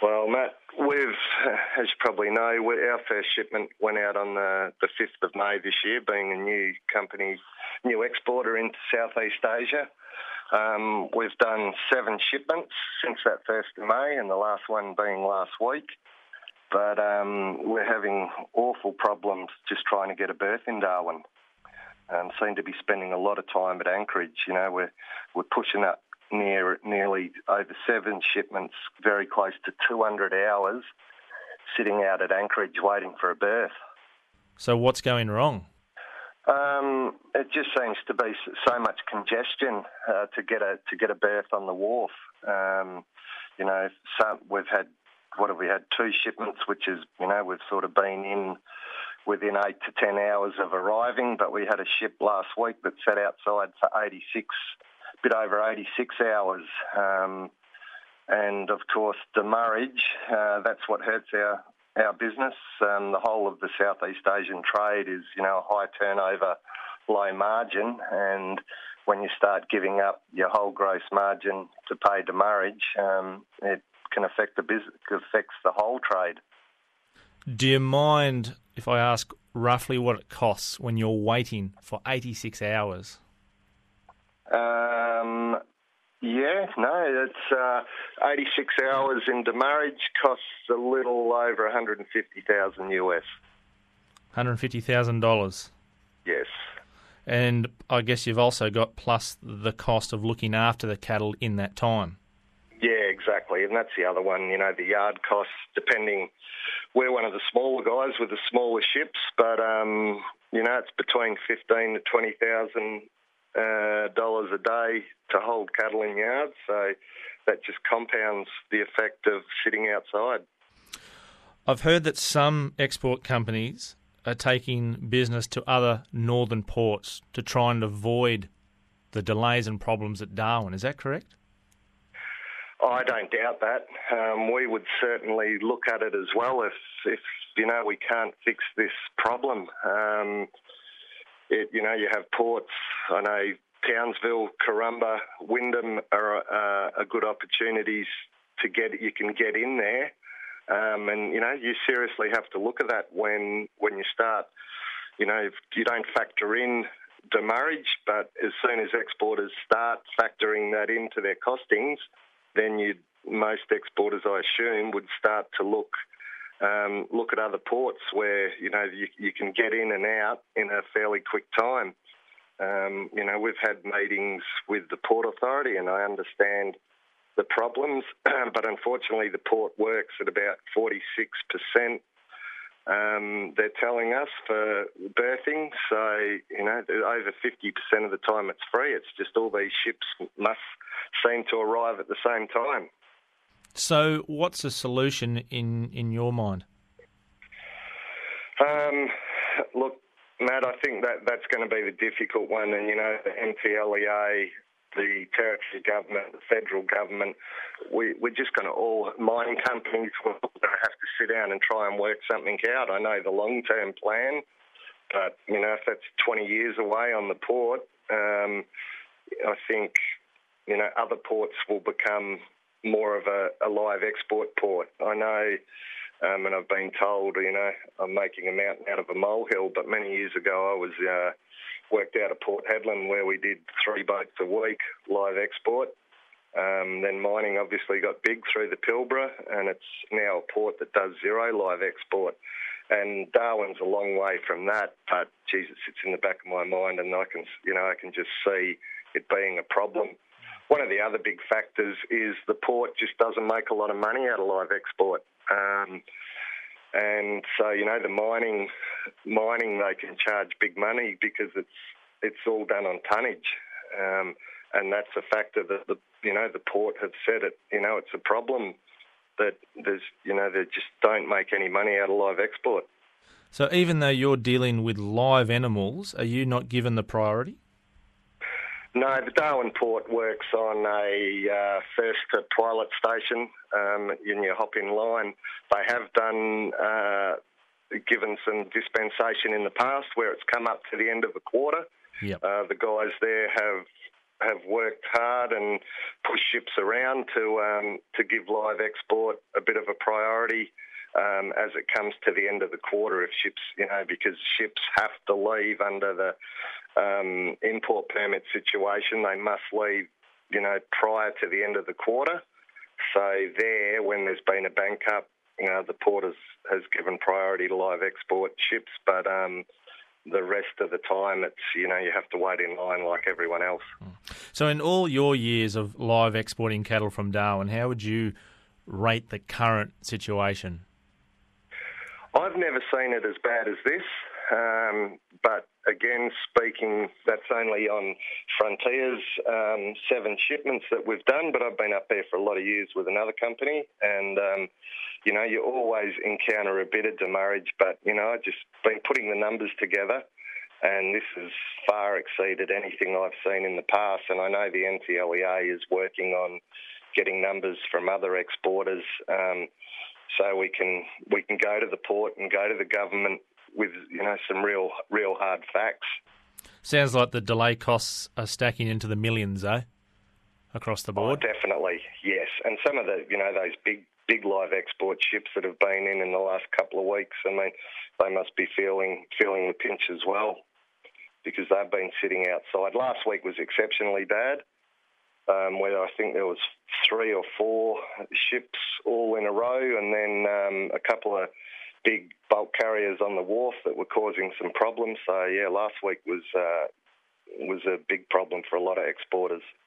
Well, Matt, as you probably know, our first shipment went out on the 5th of May this year, being a new company, new exporter into Southeast Asia. We've done 7 shipments since that 1st of May, and the last one being last week. But we're having awful problems just trying to get a berth in Darwin. Seem to be spending a lot of time at Anchorage. You know, we're pushing up nearly over 7 shipments, very close to 200 hours, sitting out at Anchorage waiting for a berth. So what's going wrong? It just seems to be so much congestion to get a berth on the wharf. You know, we've had 2 shipments, which is, you know, we've sort of been in within 8 to 10 hours of arriving, but we had a ship last week that sat outside for a bit over 86 hours. And of course, demurrage, that's what hurts our business. The whole of the Southeast Asian trade is, you know, a high turnover, low margin, and when you start giving up your whole gross margin to pay demurrage, it can affect the business, affects the whole trade. Do you mind if I ask roughly what it costs when you're waiting for 86 hours? It's 86 hours in demurrage costs a little over $150,000 US. $150,000? Yes. And I guess you've also got plus the cost of looking after the cattle in that time. Yeah, exactly. And that's the other one, you know, the yard costs, depending. We're one of the smaller guys with the smaller ships, but, you know, it's between $15,000 to $20,000 a day to hold cattle in yards, so that just compounds the effect of sitting outside. I've heard that some export companies are taking business to other northern ports to try and avoid the delays and problems at Darwin. Is that correct? I don't doubt that. We would certainly look at it as well if you know, we can't fix this problem. You know, you have ports, I know Townsville, Corumba, Wyndham are good opportunities you can get in there. And, you know, you seriously have to look at that when you start. You know, if you don't factor in demurrage, but as soon as exporters start factoring that into their costings, then most exporters, I assume, would start to look at other ports where, you know, you can get in and out in a fairly quick time. You know, we've had meetings with the Port Authority, and I understand the problems, but unfortunately the port works at about 46%. They're telling us for berthing, so, you know, over 50% of the time it's free. It's just all these ships must seem to arrive at the same time. So what's the solution in your mind? Look, Matt, I think that's going to be the difficult one. And, you know, the MTLEA, the territory government, the federal government, we're just going to mining companies will have to sit down and try and work something out. I know the long-term plan, but, you know, if that's 20 years away on the port, I think, you know, other ports will become more of a live export port. I know, and I've been told, you know, I'm making a mountain out of a molehill, but many years ago I was worked out of Port Hedland where we did 3 boats a week live export. Then mining obviously got big through the Pilbara, and it's now a port that does 0 live export. And Darwin's a long way from that, but geez, it sits in the back of my mind, and I can just see it being a problem. One of the other big factors is the port just doesn't make a lot of money out of live export. And so, you know, the mining they can charge big money because it's all done on tonnage, and that's a factor that the port have said it. You know, it's a problem that they just don't make any money out of live export. So even though you're dealing with live animals, are you not given the priority? No, the Darwin port works on a first to Twilight station. You hop in line. They have given some dispensation in the past where it's come up to the end of the quarter. Yep. The guys there have have worked hard and pushed ships around to give live export a bit of a priority as it comes to the end of the quarter. If ships, because ships have to leave under the import permit situation, they must leave, prior to the end of the quarter. So there, when there's been a bank up, the port has given priority to live export ships, but the rest of the time, it's you have to wait in line like everyone else. So in all your years of live exporting cattle from Darwin, how would you rate the current situation? I've never seen it as bad as this, but again, speaking, that's only on Frontier's 7 shipments that we've done, but I've been up there for a lot of years with another company, and you always encounter a bit of demurrage, but, I've just been putting the numbers together, and this has far exceeded anything I've seen in the past, and I know the NTLEA is working on getting numbers from other exporters, so we can go to the port and go to the government with, some real hard facts. Sounds like the delay costs are stacking into the millions, eh? Across the board? Oh, definitely, yes. And some of the, those big live export ships that have been in the last couple of weeks, I mean, they must be feeling the pinch as well, because they've been sitting outside. Last week was exceptionally bad, where I think there was 3 or 4 ships all in a row, and then a couple of big bulk carriers on the wharf that were causing some problems. So, yeah, last week was a big problem for a lot of exporters.